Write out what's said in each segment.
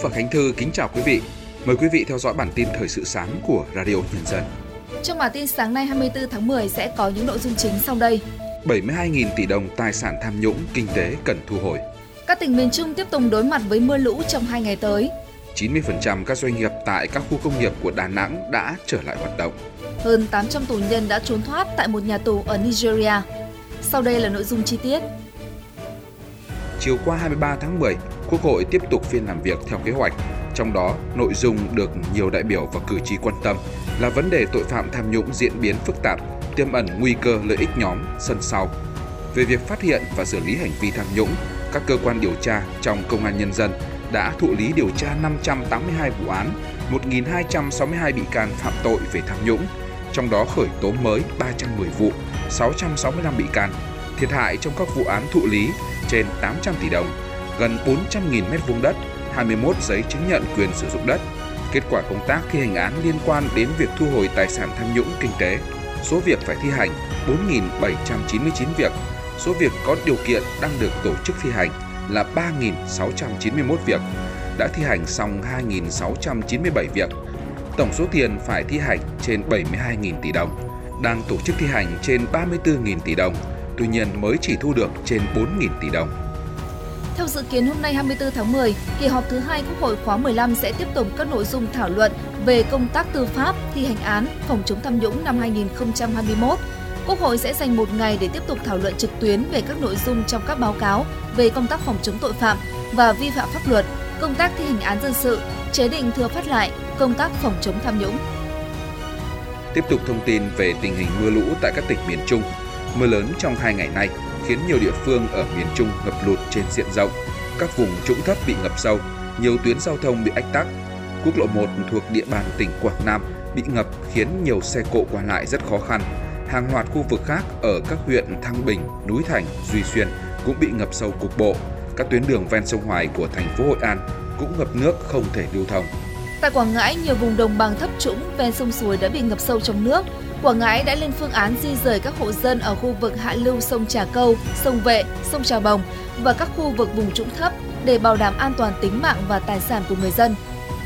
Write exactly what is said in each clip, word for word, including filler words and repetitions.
và Khánh Thư kính chào quý vị. Mời quý vị theo dõi bản tin thời sự sáng của Radio Nhân dân. Trong bản tin sáng nay hai mươi tư tháng mười sẽ có những nội dung chính sau đây. bảy mươi hai nghìn tỷ đồng tài sản tham nhũng, kinh tế cần thu hồi. Các tỉnh miền Trung tiếp tục đối mặt với mưa lũ trong hai ngày tới. chín mươi phần trăm các doanh nghiệp tại các khu công nghiệp của Đà Nẵng đã trở lại hoạt động. Hơn tám trăm tù nhân đã trốn thoát tại một nhà tù ở Nigeria. Sau đây là nội dung chi tiết. Chiều qua hai mươi ba tháng mười, Quốc hội tiếp tục phiên làm việc theo kế hoạch. Trong đó, nội dung được nhiều đại biểu và cử tri quan tâm là vấn đề tội phạm tham nhũng diễn biến phức tạp, tiềm ẩn nguy cơ lợi ích nhóm, sân sau. Về việc phát hiện và xử lý hành vi tham nhũng, các cơ quan điều tra trong Công an Nhân dân đã thụ lý điều tra năm trăm tám mươi hai vụ án, một nghìn hai trăm sáu mươi hai bị can phạm tội về tham nhũng, trong đó khởi tố mới ba trăm mười vụ, sáu trăm sáu mươi lăm bị can, thiệt hại trong các vụ án thụ lý trên tám trăm tỷ đồng, gần bốn trăm nghìn mét vuông đất, hai mươi mốt giấy chứng nhận quyền sử dụng đất. Kết quả công tác thi hành án liên quan đến việc thu hồi tài sản tham nhũng kinh tế, số việc phải thi hành bốn nghìn bảy trăm chín mươi chín việc, số việc có điều kiện đang được tổ chức thi hành là ba nghìn sáu trăm chín mươi mốt việc, đã thi hành xong hai nghìn sáu trăm chín mươi bảy việc. Tổng số tiền phải thi hành trên bảy mươi hai nghìn tỷ đồng, đang tổ chức thi hành trên ba mươi tư nghìn tỷ đồng, tuy nhiên mới chỉ thu được trên bốn nghìn tỷ đồng. Theo dự kiến hôm nay hai mươi tư tháng mười, kỳ họp thứ hai Quốc hội khóa mười lăm sẽ tiếp tục các nội dung thảo luận về công tác tư pháp, thi hành án, phòng chống tham nhũng năm hai nghìn không trăm hai mươi mốt. Quốc hội sẽ dành một ngày để tiếp tục thảo luận trực tuyến về các nội dung trong các báo cáo về công tác phòng chống tội phạm và vi phạm pháp luật, công tác thi hành án dân sự, chế định thừa phát lại, công tác phòng chống tham nhũng. Tiếp tục thông tin về tình hình mưa lũ tại các tỉnh miền Trung. Mưa lớn trong hai ngày nay khiến nhiều địa phương ở miền Trung ngập lụt trên diện rộng, các vùng trũng thấp bị ngập sâu, nhiều tuyến giao thông bị ách tắc. Quốc lộ một thuộc địa bàn tỉnh Quảng Nam bị ngập khiến nhiều xe cộ qua lại rất khó khăn. Hàng loạt khu vực khác ở các huyện Thăng Bình, Núi Thành, Duy Xuyên cũng bị ngập sâu cục bộ. Các tuyến đường ven sông Hoài của thành phố Hội An cũng ngập nước không thể lưu thông. Tại Quảng Ngãi, nhiều vùng đồng bằng thấp trũng ven sông Suối đã bị ngập sâu trong nước. Quảng Ngãi đã lên phương án di rời các hộ dân ở khu vực hạ lưu sông Trà Câu, sông Vệ, sông Trà Bồng và các khu vực vùng trũng thấp để bảo đảm an toàn tính mạng và tài sản của người dân.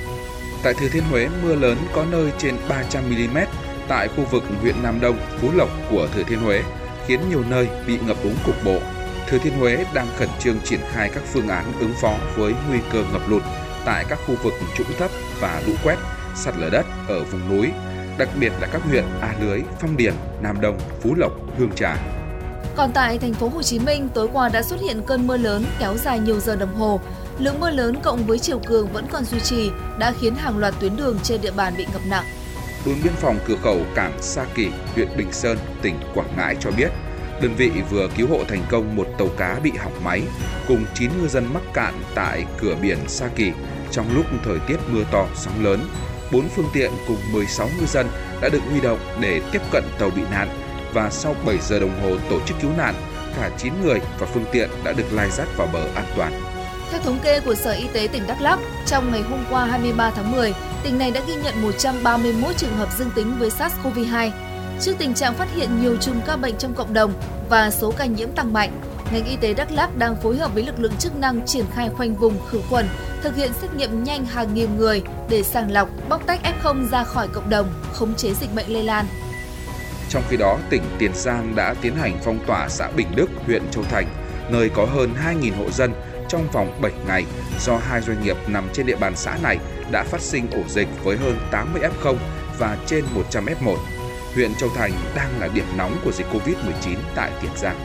Tại Thừa Thiên Huế, mưa lớn có nơi trên ba trăm mi li mét tại khu vực huyện Nam Đông, Phú Lộc của Thừa Thiên Huế khiến nhiều nơi bị ngập úng cục bộ. Thừa Thiên Huế đang khẩn trương triển khai các phương án ứng phó với nguy cơ ngập lụt tại các khu vực trũng thấp và lũ quét, sạt lở đất ở vùng núi, đặc biệt là các huyện A Lưới, Phong Điền, Nam Đông, Phú Lộc, Hương Trà. Còn tại thành phố Hồ Chí Minh, tối qua đã xuất hiện cơn mưa lớn kéo dài nhiều giờ đồng hồ. Lượng mưa lớn cộng với chiều cường vẫn còn duy trì đã khiến hàng loạt tuyến đường trên địa bàn bị ngập nặng. Đồn biên phòng cửa khẩu cảng Sa Kỳ, huyện Bình Sơn, tỉnh Quảng Ngãi cho biết, đơn vị vừa cứu hộ thành công một tàu cá bị hỏng máy cùng chín ngư dân mắc cạn tại cửa biển Sa Kỳ trong lúc thời tiết mưa to, sóng lớn. bốn phương tiện cùng mười sáu ngư dân đã được huy động để tiếp cận tàu bị nạn và sau bảy giờ đồng hồ tổ chức cứu nạn, cả chín người và phương tiện đã được lai dắt vào bờ an toàn. Theo thống kê của Sở Y tế tỉnh Đắk Lắk, trong ngày hôm qua hai mươi ba tháng mười, tỉnh này đã ghi nhận một trăm ba mươi mốt trường hợp dương tính với SARS-xê o vê hai. Trước tình trạng phát hiện nhiều chùm ca bệnh trong cộng đồng và số ca nhiễm tăng mạnh, ngành y tế Đắk Lắk đang phối hợp với lực lượng chức năng triển khai khoanh vùng khử khuẩn, thực hiện xét nghiệm nhanh hàng nghìn người để sàng lọc, bóc tách ép không ra khỏi cộng đồng, khống chế dịch bệnh lây lan. Trong khi đó, tỉnh Tiền Giang đã tiến hành phong tỏa xã Bình Đức, huyện Châu Thành, nơi có hơn hai nghìn hộ dân trong vòng bảy ngày do hai doanh nghiệp nằm trên địa bàn xã này đã phát sinh ổ dịch với hơn tám mươi ép không và trên một trăm ép một. Huyện Châu Thành đang là điểm nóng của dịch covid mười chín tại Tiền Giang.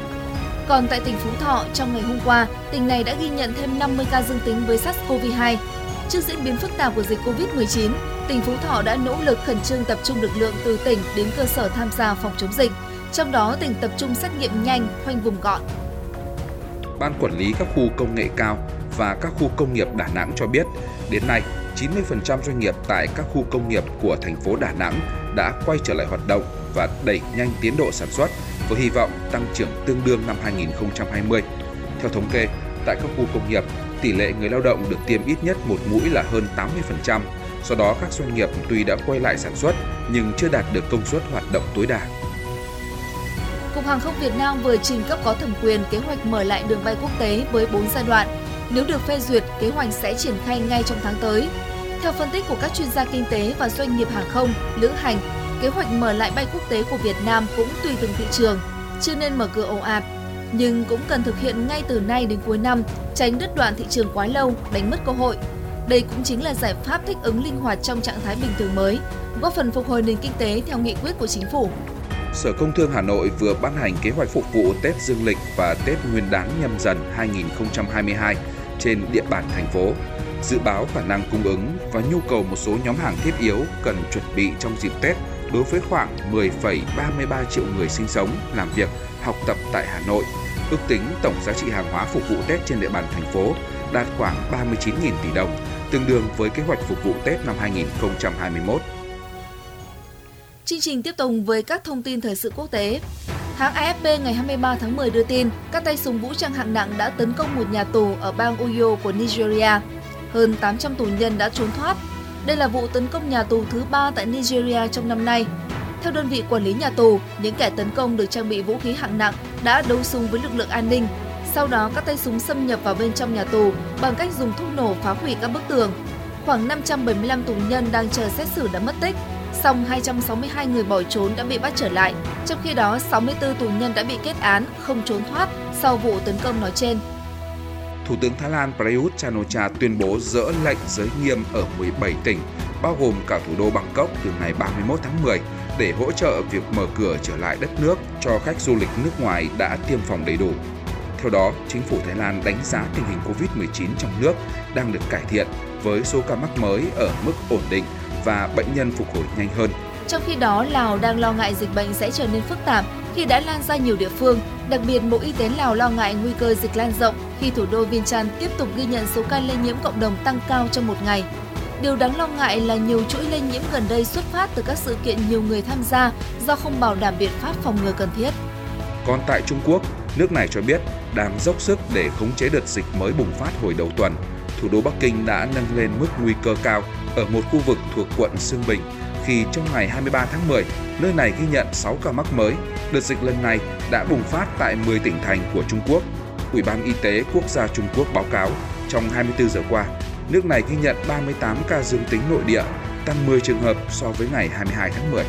Còn tại tỉnh Phú Thọ, trong ngày hôm qua, tỉnh này đã ghi nhận thêm năm mươi ca dương tính với SARS-xê o vê hai. Trước diễn biến phức tạp của dịch covid mười chín, tỉnh Phú Thọ đã nỗ lực khẩn trương tập trung lực lượng từ tỉnh đến cơ sở tham gia phòng chống dịch. Trong đó, tỉnh tập trung xét nghiệm nhanh, khoanh vùng gọn. Ban quản lý các khu công nghệ cao và các khu công nghiệp Đà Nẵng cho biết, đến nay, chín mươi phần trăm doanh nghiệp tại các khu công nghiệp của thành phố Đà Nẵng đã quay trở lại hoạt động và đẩy nhanh tiến độ sản xuất với hy vọng tăng trưởng tương đương năm hai nghìn không trăm hai mươi. Theo thống kê, tại các khu công nghiệp, tỷ lệ người lao động được tiêm ít nhất một mũi là hơn tám mươi phần trăm. Do đó, các doanh nghiệp tuy đã quay lại sản xuất nhưng chưa đạt được công suất hoạt động tối đa. Cục Hàng không Việt Nam vừa trình cấp có thẩm quyền kế hoạch mở lại đường bay quốc tế với bốn giai đoạn. Nếu được phê duyệt, kế hoạch sẽ triển khai ngay trong tháng tới. Theo phân tích của các chuyên gia kinh tế và doanh nghiệp hàng không, lữ hành, kế hoạch mở lại bay quốc tế của Việt Nam cũng tùy từng thị trường, chưa nên mở cửa ồ ạt. Nhưng cũng cần thực hiện ngay từ nay đến cuối năm, tránh đứt đoạn thị trường quá lâu, đánh mất cơ hội. Đây cũng chính là giải pháp thích ứng linh hoạt trong trạng thái bình thường mới, góp phần phục hồi nền kinh tế theo nghị quyết của Chính phủ. Sở Công Thương Hà Nội vừa ban hành kế hoạch phục vụ Tết Dương lịch và Tết Nguyên đán Nhâm Dần hai nghìn không trăm hai mươi hai trên địa bàn thành phố. Dự báo khả năng cung ứng và nhu cầu một số nhóm hàng thiết yếu cần chuẩn bị trong dịp Tết đối với khoảng mười phẩy ba mươi ba triệu người sinh sống, làm việc, học tập tại Hà Nội. Ước tính tổng giá trị hàng hóa phục vụ Tết trên địa bàn thành phố đạt khoảng ba mươi chín nghìn tỷ đồng, tương đương với kế hoạch phục vụ Tết năm hai nghìn không trăm hai mươi mốt. Chương trình tiếp tục với các thông tin thời sự quốc tế. Hãng a ép pê ngày hai mươi ba tháng mười đưa tin, các tay súng vũ trang hạng nặng đã tấn công một nhà tù ở bang Uyo của Nigeria. Hơn tám trăm tù nhân đã trốn thoát. Đây là vụ tấn công nhà tù thứ ba tại Nigeria trong năm nay. Theo đơn vị quản lý nhà tù, những kẻ tấn công được trang bị vũ khí hạng nặng đã đấu súng với lực lượng an ninh. Sau đó, các tay súng xâm nhập vào bên trong nhà tù bằng cách dùng thuốc nổ phá hủy các bức tường. Khoảng năm trăm bảy mươi lăm tù nhân đang chờ xét xử đã mất tích. Song hai trăm sáu mươi hai người bỏ trốn đã bị bắt trở lại, trong khi đó sáu mươi tư tù nhân đã bị kết án không trốn thoát sau vụ tấn công nói trên. Thủ tướng Thái Lan Prayut Chan-o-cha tuyên bố dỡ lệnh giới nghiêm ở mười bảy tỉnh, bao gồm cả thủ đô Bangkok từ ngày ba mươi mốt tháng mười, để hỗ trợ việc mở cửa trở lại đất nước cho khách du lịch nước ngoài đã tiêm phòng đầy đủ. Theo đó, chính phủ Thái Lan đánh giá tình hình cô vít mười chín trong nước đang được cải thiện với số ca mắc mới ở mức ổn định và bệnh nhân phục hồi nhanh hơn. Trong khi đó, Lào đang lo ngại dịch bệnh sẽ trở nên phức tạp khi đã lan ra nhiều địa phương. Đặc biệt, Bộ Y tế Lào lo ngại nguy cơ dịch lan rộng khi thủ đô Vientiane tiếp tục ghi nhận số ca lây nhiễm cộng đồng tăng cao trong một ngày. Điều đáng lo ngại là nhiều chuỗi lây nhiễm gần đây xuất phát từ các sự kiện nhiều người tham gia do không bảo đảm biện pháp phòng ngừa cần thiết. Còn tại Trung Quốc, nước này cho biết đang dốc sức để khống chế đợt dịch mới bùng phát hồi đầu tuần. Thủ đô Bắc Kinh đã nâng lên mức nguy cơ cao ở một khu vực thuộc quận Xương Bình khi trong ngày hai mươi ba tháng mười, nơi này ghi nhận sáu ca mắc mới. Đợt dịch lần này đã bùng phát tại mười tỉnh thành của Trung Quốc. Ủy ban Y tế Quốc gia Trung Quốc báo cáo, trong hai mươi tư giờ qua, nước này ghi nhận ba mươi tám ca dương tính nội địa, tăng mười trường hợp so với ngày hai mươi hai tháng mười.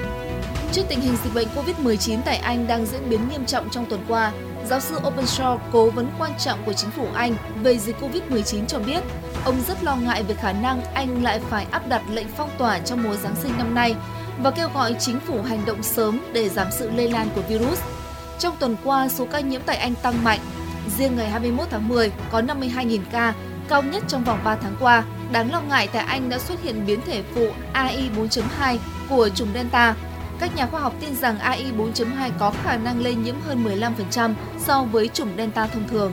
Trước tình hình dịch bệnh cô vít mười chín tại Anh đang diễn biến nghiêm trọng trong tuần qua, giáo sư Openshaw, cố vấn quan trọng của chính phủ Anh về dịch cô vít mười chín cho biết, ông rất lo ngại về khả năng Anh lại phải áp đặt lệnh phong tỏa trong mùa Giáng sinh năm nay và kêu gọi chính phủ hành động sớm để giảm sự lây lan của virus. Trong tuần qua, số ca nhiễm tại Anh tăng mạnh. Riêng ngày hai mươi mốt tháng mười có năm mươi hai nghìn ca, cao nhất trong vòng ba tháng qua. Đáng lo ngại tại Anh đã xuất hiện biến thể phụ A I bốn chấm hai của chủng Delta. Các nhà khoa học tin rằng A I bốn chấm hai có khả năng lây nhiễm hơn mười lăm phần trăm so với chủng Delta thông thường.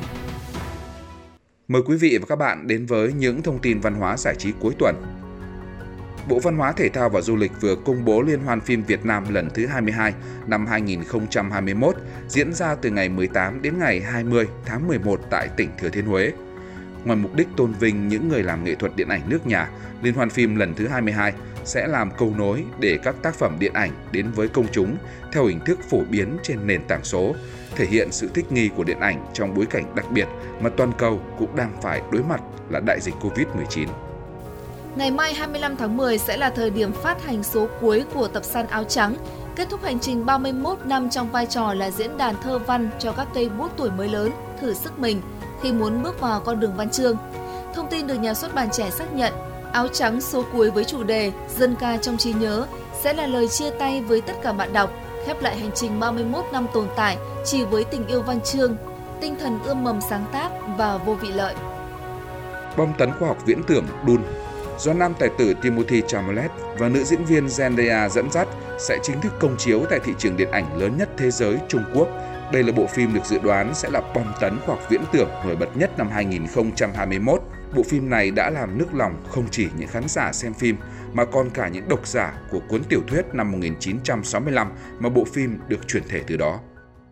Mời quý vị và các bạn đến với những thông tin văn hóa giải trí cuối tuần. Bộ Văn hóa Thể thao và Du lịch vừa công bố Liên hoan phim Việt Nam lần thứ hai mươi hai năm hai nghìn không trăm hai mươi mốt, diễn ra từ ngày mười tám đến ngày hai mươi tháng mười một tại tỉnh Thừa Thiên Huế. Ngoài mục đích tôn vinh những người làm nghệ thuật điện ảnh nước nhà, Liên hoan phim lần thứ hai mươi hai sẽ làm cầu nối để các tác phẩm điện ảnh đến với công chúng theo hình thức phổ biến trên nền tảng số, thể hiện sự thích nghi của điện ảnh trong bối cảnh đặc biệt mà toàn cầu cũng đang phải đối mặt là đại dịch cô vít mười chín. Ngày mai hai mươi lăm tháng mười sẽ là thời điểm phát hành số cuối của tập Săn Áo Trắng, kết thúc hành trình ba mươi mốt năm trong vai trò là diễn đàn thơ văn cho các cây bút tuổi mới lớn thử sức mình khi muốn bước vào con đường văn chương. Thông tin được nhà xuất bản Trẻ xác nhận, Áo Trắng số cuối với chủ đề Dân ca trong trí nhớ sẽ là lời chia tay với tất cả bạn đọc, khép lại hành trình ba mươi mốt năm tồn tại chỉ với tình yêu văn chương, tinh thần ươm mầm sáng tác và vô vị lợi. Bom tấn khoa học viễn tưởng Dune do nam tài tử Timothée Chalamet và nữ diễn viên Zendaya dẫn dắt sẽ chính thức công chiếu tại thị trường điện ảnh lớn nhất thế giới Trung Quốc. Đây là bộ phim được dự đoán sẽ là bom tấn khoa học viễn tưởng nổi bật nhất năm hai nghìn không trăm hai mươi mốt. Bộ phim này đã làm nức lòng không chỉ những khán giả xem phim mà còn cả những độc giả của cuốn tiểu thuyết năm một nghìn chín trăm sáu mươi lăm mà bộ phim được chuyển thể từ đó.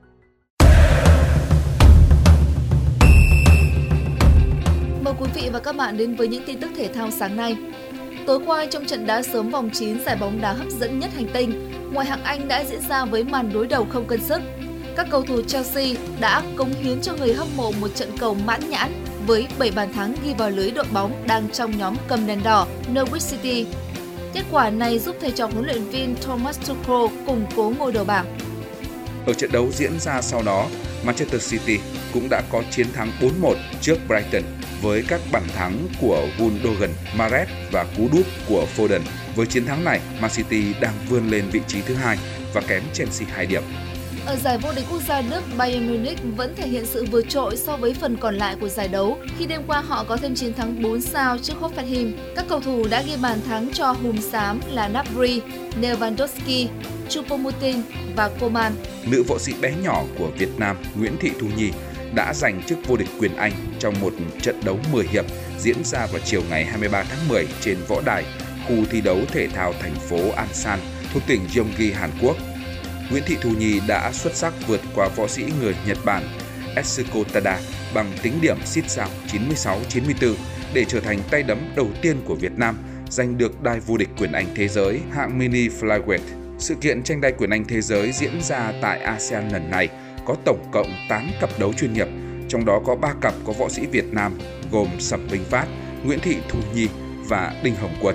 Mời quý vị và các bạn đến với những tin tức thể thao sáng nay. Tối qua trong trận đá sớm vòng chín giải bóng đá hấp dẫn nhất hành tinh, ngoại hạng Anh đã diễn ra với màn đối đầu không cân sức. Các cầu thủ Chelsea đã cống hiến cho người hâm mộ một trận cầu mãn nhãn với bảy bàn thắng ghi vào lưới đội bóng đang trong nhóm cầm đèn đỏ Norwich City. Kết quả này giúp thầy trò huấn luyện viên Thomas Tuchel củng cố ngôi đầu bảng. Ở trận đấu diễn ra sau đó, Manchester City cũng đã có chiến thắng bốn một trước Brighton với các bàn thắng của Gundogan, Mahrez và cú đúp của Foden. Với chiến thắng này, Man City đang vươn lên vị trí thứ hai và kém Chelsea hai điểm. Ở giải vô địch quốc gia Đức, Bayern Munich vẫn thể hiện sự vượt trội so với phần còn lại của giải đấu khi đêm qua họ có thêm chiến thắng bốn sao trước Hoffenheim. Các cầu thủ đã ghi bàn thắng cho hùm xám là Gnabry, Lewandowski, Choupo-Moting và Coman. Nữ võ sĩ bé nhỏ của Việt Nam Nguyễn Thị Thu Nhi đã giành chức vô địch quyền Anh trong một trận đấu mười hiệp diễn ra vào chiều ngày hai mươi ba tháng mười trên võ đài khu thi đấu thể thao thành phố Ansan thuộc tỉnh Gyeonggi, Hàn Quốc. Nguyễn Thị Thu Nhi đã xuất sắc vượt qua võ sĩ người Nhật Bản Etsuko Tada bằng tính điểm xít sao chín mươi sáu chín mươi tư để trở thành tay đấm đầu tiên của Việt Nam giành được đai vô địch quyền Anh thế giới hạng mini flyweight. Sự kiện tranh đai quyền Anh thế giới diễn ra tại a sê an lần này có tổng cộng tám cặp đấu chuyên nghiệp, trong đó có ba cặp có võ sĩ Việt Nam gồm Sầm Minh Phát, Nguyễn Thị Thu Nhi và Đinh Hồng Quân.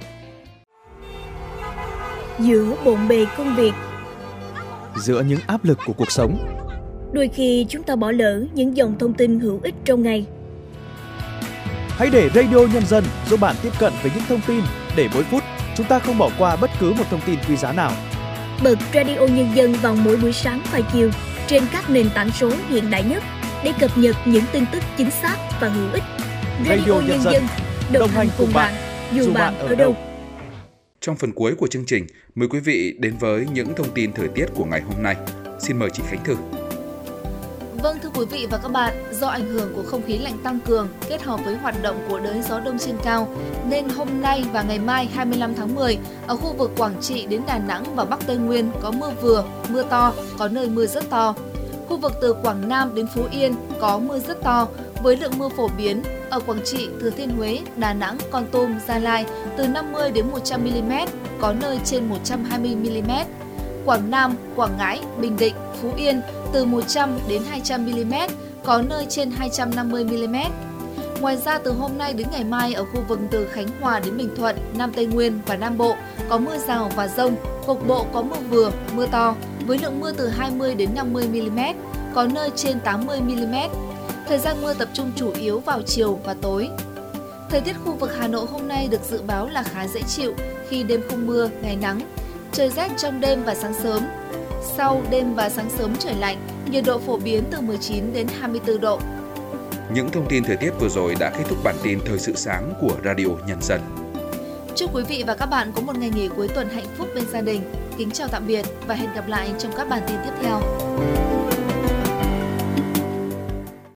Giữa bộn bề công việc, giữa những áp lực của cuộc sống, đôi khi chúng ta bỏ lỡ những dòng thông tin hữu ích trong ngày. Hãy để Radio Nhân dân giúp bạn tiếp cận với những thông tin để mỗi phút chúng ta không bỏ qua bất cứ một thông tin quý giá nào. Bật Radio Nhân dân vào mỗi buổi sáng và chiều trên các nền tảng số hiện đại nhất để cập nhật những tin tức chính xác và hữu ích. Radio, Radio Nhân dân đồng, đồng hành cùng bạn, bạn dù bạn ở đâu. Trong phần cuối của chương trình, mời quý vị đến với những thông tin thời tiết của ngày hôm nay. Xin mời chị Khánh Thư. Vâng, thưa quý vị và các bạn, do ảnh hưởng của không khí lạnh tăng cường kết hợp với hoạt động của đới gió đông trên cao, nên hôm nay và ngày mai hai mươi lăm tháng mười, ở khu vực Quảng Trị đến Đà Nẵng và Bắc Tây Nguyên có mưa vừa, mưa to, có nơi mưa rất to. Khu vực từ Quảng Nam đến Phú Yên có mưa rất to, với lượng mưa phổ biến ở Quảng Trị, Thừa Thiên Huế, Đà Nẵng, Kon Tum, Gia Lai từ năm mươi đến một trăm mi-li-mét, có nơi trên một trăm hai mươi mi-li-mét. Quảng Nam, Quảng Ngãi, Bình Định, Phú Yên từ một trăm đến hai trăm mi-li-mét, có nơi trên hai trăm năm mươi mi-li-mét. Ngoài ra, từ hôm nay đến ngày mai ở khu vực từ Khánh Hòa đến Bình Thuận, Nam Tây Nguyên và Nam Bộ có mưa rào và dông, cục bộ có mưa vừa, mưa to, với lượng mưa từ hai mươi đến năm mươi mi-li-mét, có nơi trên tám mươi mi-li-mét. Thời gian mưa tập trung chủ yếu vào chiều và tối. Thời tiết khu vực Hà Nội hôm nay được dự báo là khá dễ chịu khi đêm không mưa, ngày nắng. Trời rét trong đêm và sáng sớm. Sau đêm và sáng sớm trời lạnh, nhiệt độ phổ biến từ mười chín đến hai mươi tư độ. Những thông tin thời tiết vừa rồi đã kết thúc bản tin Thời sự sáng của Radio Nhân dân. Chúc quý vị và các bạn có một ngày nghỉ cuối tuần hạnh phúc bên gia đình. Kính chào tạm biệt và hẹn gặp lại trong các bản tin tiếp theo.